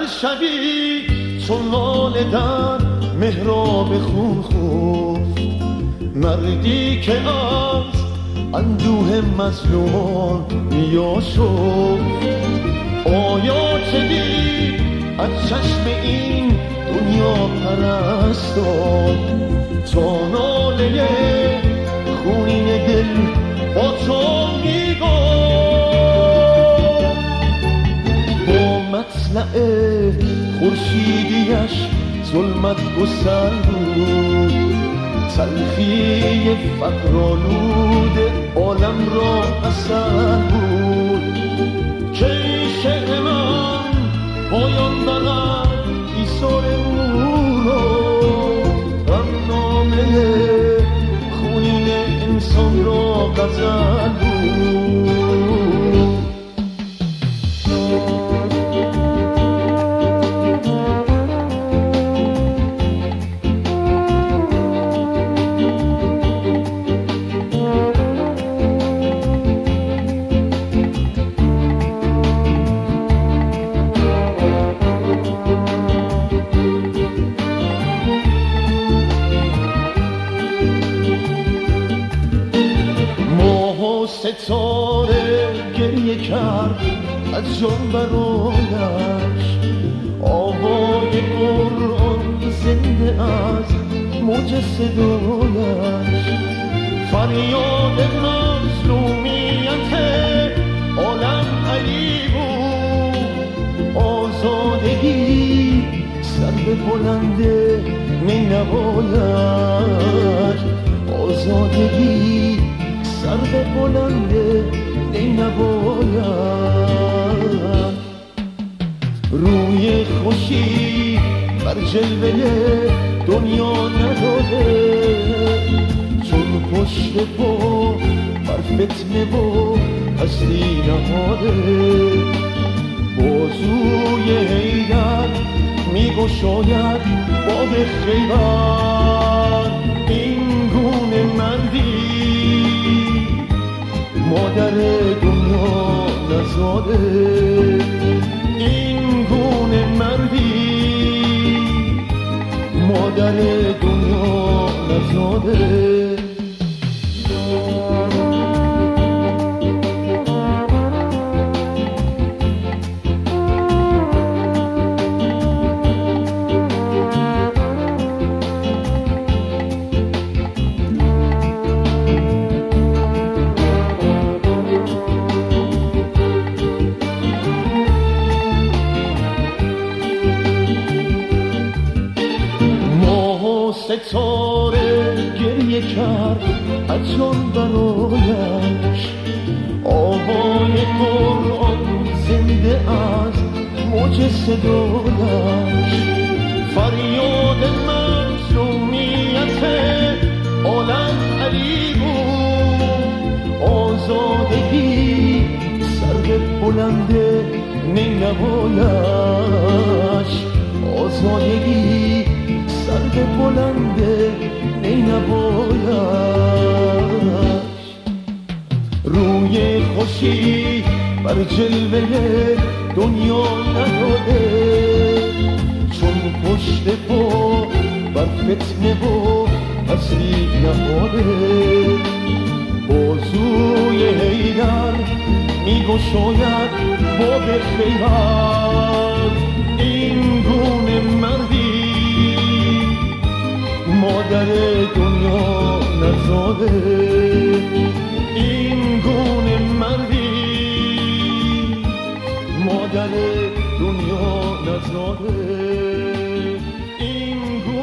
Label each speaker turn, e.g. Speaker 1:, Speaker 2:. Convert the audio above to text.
Speaker 1: هر شبی چون لاله در محراب خون خفت، مردی که از اندوه مظلومان میاشفت. آیا چه دید از چشم این دنیا پرستان، تا ناله خونین دل با تو میگفت. با مطلع خورشیدیش ظلمت گسل بود، تلخی فقرآلود عالم را اثر بود. که شعر من پایان بغل ایثار او را، غمنامه خونین انسان را غزل بود. ستاره گریه کرد از جان برایش، آوای قرآن زنده از موج صدایش. فریاد مظلومیت عالم علی بود، آزادگی سر به بلند نینوایش. آزادگی سر به بلند نینوایش. روی خوشی بر جلوه دنیا نداده، چون پشت پا بر فتنه و هستی نهاده. بازوی حیدر میگشاید باب خیبر، این گونه مردی مادر دنیا نزاده. این گونه مردی مادر دنیا نزاده. ستاره گریه کرد از جان برایش، آوای قرآن زنده از موج صدایش. فریاد مظلومیت عالم علی بود، آزادگی سر به بلند نینوایش. آزادگی سر به بلند نینوایش. روی خوشی بر جلوه دنیا نداده، چون پشت پا بر فتنه و هستی نهاده. بازوی حیدر میگشاید باب خیبر، این گونه مردی مادر دنیا نزاده. این گونه مردی مادر دنیا نزاده. این